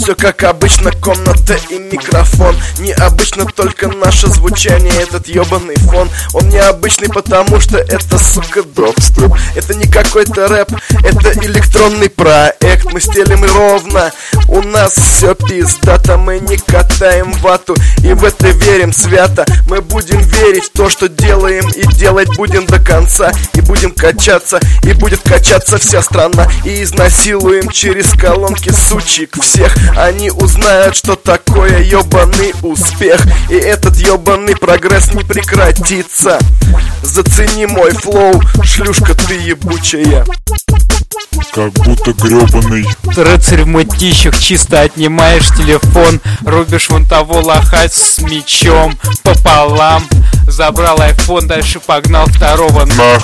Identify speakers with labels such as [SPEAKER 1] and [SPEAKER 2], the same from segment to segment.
[SPEAKER 1] все как обычно, комната и микрофон. Необычно только наше звучание, этот ебаный фон. Он необычный, потому что это, сука, дропстеп. Это не какой-то рэп, это электронный проект. Мы стелим ровно, у нас все пиздато. Мы не катаем вату и в это верим свято. Мы будем верить в то, что делаем, и делать будем до конца. И будем качаться, и будет качаться вся страна. И изнасилуем через колонки сучек всех. Они узнают, что такое ебаный успех. И этот ебаный прогресс не прекратится. Зацени мой флоу, шлюшка ты ебучая.
[SPEAKER 2] Как будто гребаный
[SPEAKER 3] рыцарь в мытищах, чисто отнимаешь телефон. Рубишь вон того лоха с мечом пополам. Забрал айфон, дальше погнал второго
[SPEAKER 2] нах.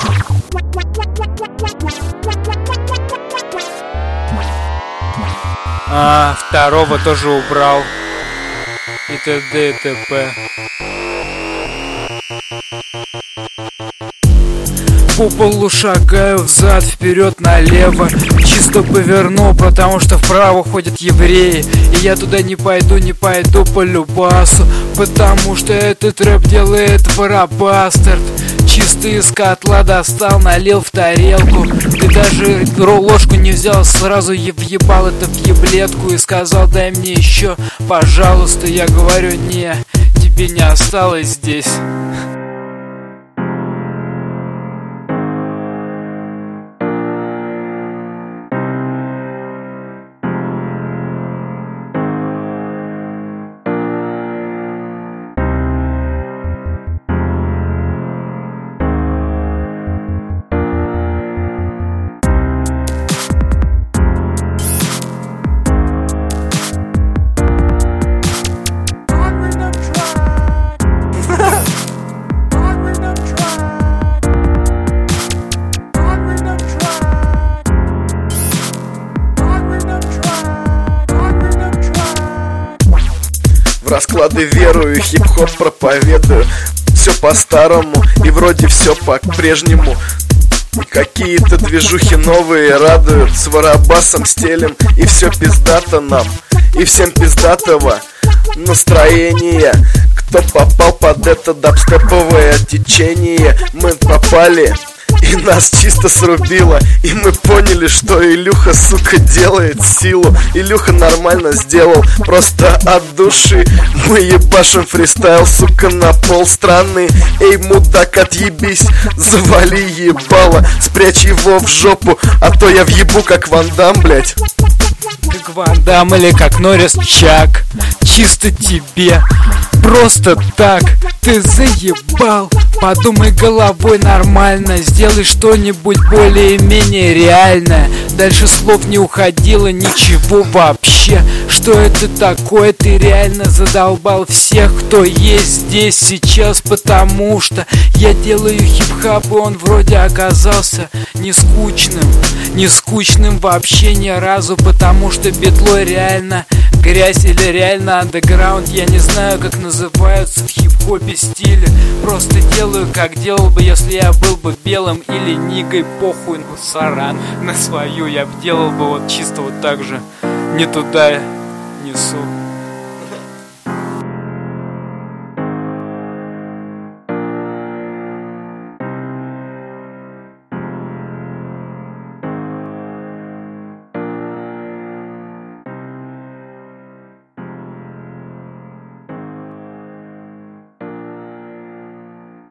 [SPEAKER 3] Второго тоже убрал. И т.д. и т.п. По полу шагаю взад, вперед, налево. Чисто поверну, потому что вправо ходят евреи. И я туда не пойду по любасу, потому что этот рэп делает Барабастард. Чисто из котла достал, налил в тарелку. Ты даже ложку не взял, сразу въебал это в еблетку. И сказал: дай мне еще, пожалуйста. Я говорю: не, тебе не осталось здесь.
[SPEAKER 1] В расклады верую, хип-хоп проповедую. Все по-старому и вроде все по-прежнему. Какие-то движухи новые радуют. С Барабасом стелем, и все пиздато нам. И всем пиздатого настроения. Кто попал под это дабстеповое течение? Мы попали, и нас чисто срубило. И мы поняли, что Илюха, сука, делает силу. Илюха нормально сделал, просто от души. Мы ебашим фристайл, сука, на полстраны. Эй, мудак, отъебись, завали ебало. Спрячь его в жопу, а то я въебу как Ван Дам, блять.
[SPEAKER 3] Как Ван Дам или как Норрис Чак. Чисто тебе, просто так, ты заебал. Подумай головой нормально, сделай что-нибудь более-менее реальное. Дальше слов не уходило ничего вообще. Что это такое? Ты реально задолбал всех, кто есть здесь сейчас. Потому что я делаю хип-хоп, и он вроде оказался не скучным вообще ни разу. Потому что битло реально грязь или реально андеграунд. Я не знаю, как называются в хип-хопе стили. Просто делаю, как делал бы, если я был бы белым или нигой. Похуй, саран на свою. Я б делал бы вот чисто вот так же. Не туда несу.